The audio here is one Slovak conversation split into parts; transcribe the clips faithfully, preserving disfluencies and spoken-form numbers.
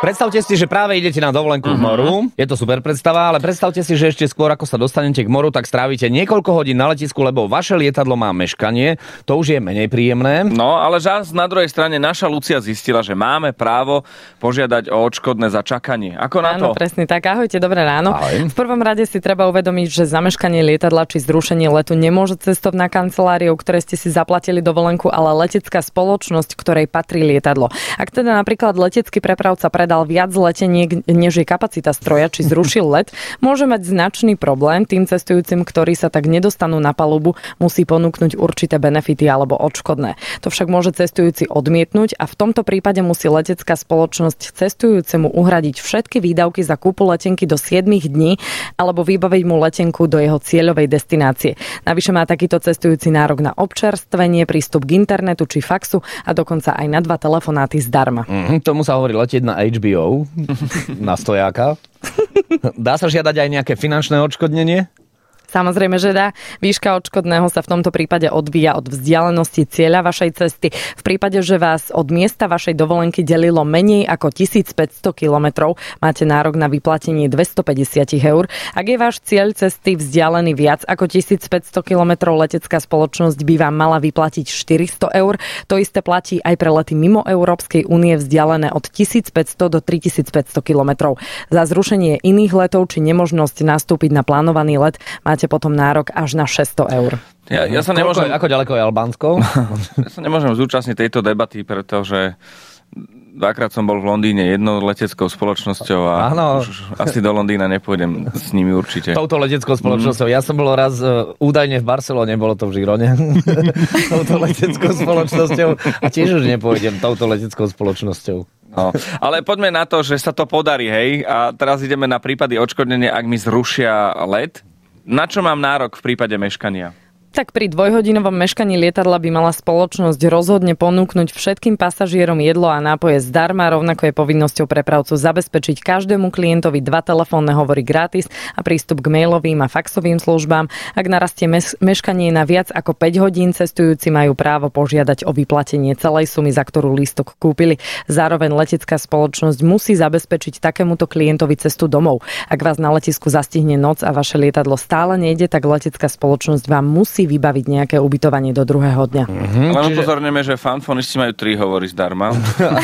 Predstavte si, že práve idete na dovolenku uh-huh. k moru. Je to super predstava, ale predstavte si, že ešte skôr ako sa dostanete k moru, tak strávite niekoľko hodín na letisku, lebo vaše lietadlo má meškanie. To už je menej príjemné. No, ale žás na druhej strane naša Lucia zistila, že máme právo požiadať o odškodné za čakanie. Ako na Áno, to? presne tak. Ahojte, dobré ráno. Ahoj. V prvom rade si treba uvedomiť, že zameškanie lietadla či zrušenie letu nemôže cestovná kancelária, ktoré ste si zaplatili dovolenku, ale letecká spoločnosť, ktorej patrí lietadlo. Ak teda napríklad letecký prepravca predal viac leteniek, než je kapacita stroja, či zrušil let, môže mať značný problém. Tým cestujúcim, ktorí sa tak nedostanú na palubu, musí ponúknuť určité benefity alebo odškodné. To však môže cestujúci odmietnúť a v tomto prípade musí letecká spoločnosť cestujúcemu uhradiť všetky výdavky za kúpu letenky do sedem dní alebo vybaviť mu letenku do jeho cieľovej destinácie. Navyše má takýto cestujúci nárok na občerstvenie, prístup k internetu či faxu a dokonca aj na dva telefonáty zdarma. Mm, tomu sa hovorí letieť na há bé ó, na stojáka. Dá sa žiadať aj nejaké finančné odškodnenie? Samozrejme, že dá. Výška odškodného sa v tomto prípade odvíja od vzdialenosti cieľa vašej cesty. V prípade, že vás od miesta vašej dovolenky delilo menej ako tisícpäťsto kilometrov, máte nárok na vyplatenie dvestopäťdesiat eur. Ak je váš cieľ cesty vzdialený viac ako tisícpäťsto kilometrov, letecká spoločnosť by vám mala vyplatiť štyristo eur. To isté platí aj pre lety mimo Európskej únie vzdialené od tisícpäťsto do tritisícpäťsto kilometrov. Za zrušenie iných letov či nemožnosť nastúpiť na plánovaný let máte potom nárok až na šesťsto eur. Ja, ja sa Koľko, nemôžem... Ako ďaleko je Albánsko? Ja sa nemôžem zúčastniť tejto debaty, pretože dvakrát som bol v Londýne jednou leteckou spoločnosťou a Áno. už asi do Londýna nepôjdem s nimi určite. Touto leteckou spoločnosťou. Mm. Ja som bol raz uh, údajne v Barcelone, bolo to v Žirone. Touto leteckou spoločnosťou a tiež už nepôjdem touto leteckou spoločnosťou. No, ale poďme na to, že sa to podarí, hej. A teraz ideme na prípady odškodnenia, ak mi zrušia let. Na čo mám nárok v prípade meškania? Tak pri dvojhodinovom meškaní lietadla by mala spoločnosť rozhodne ponúknuť všetkým pasažierom jedlo a nápoje zdarma, rovnako je povinnosťou prepravcu zabezpečiť každému klientovi dva telefónne hovory gratis a prístup k mailovým a faxovým službám. Ak narastie mes- meškanie na viac ako päť hodín, cestujúci majú právo požiadať o vyplatenie celej sumy, za ktorú lístok kúpili. Zároveň letecká spoločnosť musí zabezpečiť takémuto klientovi cestu domov. Ak vás na letisku zastihne noc a vaše lietadlo stále nejde, tak letecká spoločnosť vám musí vybaviť nejaké ubytovanie do druhého dňa. Mm-hmm. Ale čiže... upozorníme, že fanfonisti majú tri hovory zdarma.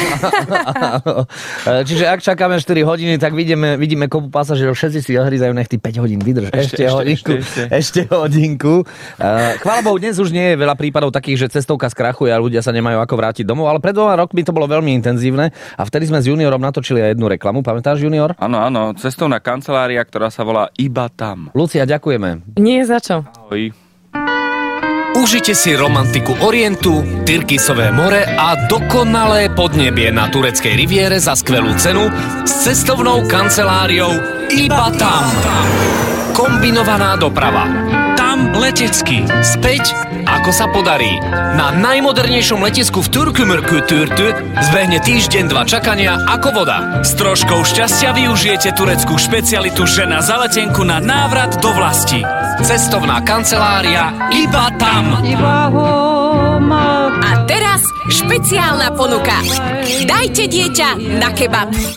Čiže ak čakáme štyri hodiny, tak vidíme, vidíme kopu pasažierov, všetci si ohryzajú, nech tých päť hodín vydrž. Ešte, ešte hodinku. Ešte, ešte. ešte hodinku. Chvála Bohu, dnes už nie je veľa prípadov takých, že cestovka skrachuje a ľudia sa nemajú ako vrátiť domov, ale pred dvoma rokmi to bolo veľmi intenzívne a vtedy sme s Juniorom natočili aj jednu reklamu. Pamätáš, Junior? Áno, áno, cestovná kancelária, ktorá sa volá Iba tam. Lucia, ďakujeme. Nie za čo. Ahoj. Užite si romantiku Orientu, Tyrkisové more a dokonalé podnebie na tureckej riviére za skvelú cenu s cestovnou kanceláriou Iba tam. Kombinovaná doprava. Tam letecky. Späť, ako sa podarí. Na najmodernejšom letisku v Turkumurku Turtu zbehne týždeň dva čakania ako voda. S troškou šťastia využijete tureckú špecialitu žena za letenku na návrat do vlasti. Cestovná kancelária Iba tam. A teraz špeciálna ponuka. Dajte dieťa na kebab.